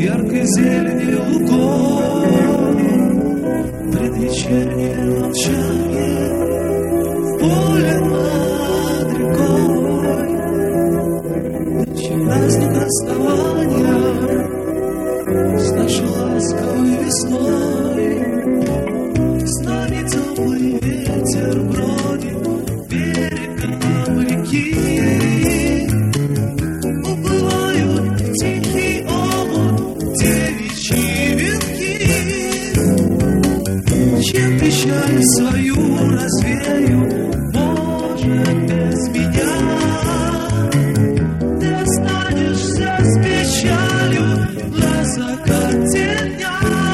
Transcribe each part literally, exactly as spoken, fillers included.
яркой зелени лугов, предвечернее молчание в поле над рекой. Нынче праздник расставания с нашей ласковой весной. С нами теплый ветер бродит берегом реки. Уплывают в тихий омут девичьи венки. Чем печаль свою развею, может, без меня? Ты останешься с печалью на закате дня.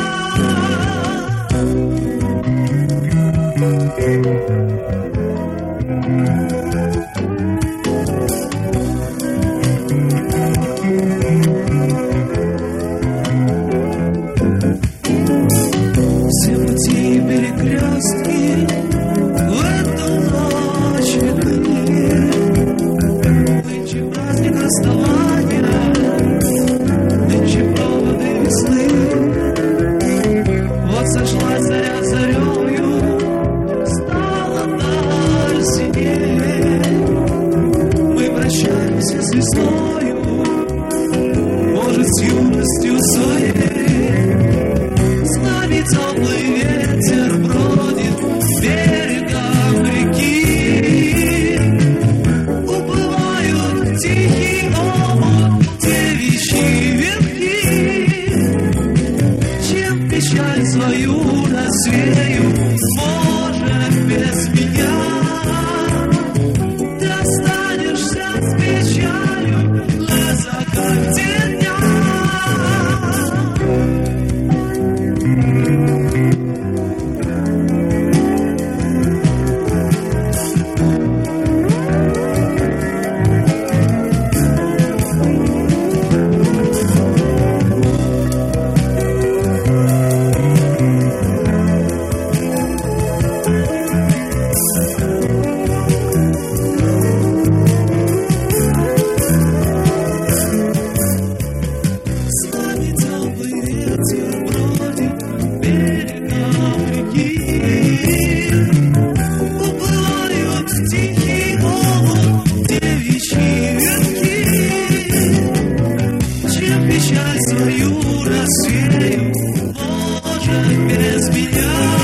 Все пути и перекрестки в эту ночь ветры. Нынче праздник расставания, нынче проводы весны. Вот сошлась заря зарею, стала даль синее. Мы прощаемся с весною, может, с юностью своей. С нами теплый ветер бродит берегом реки. Уплывают в тихий омут девичьи венки. Чем печаль свою развею, может, без меня? Ты останешься с печалью на закате дня. С нами теплый ветер бродит берегом реки. Уплывают в тихий омут девичьи венки. Чем печаль свою развею, может, без меня?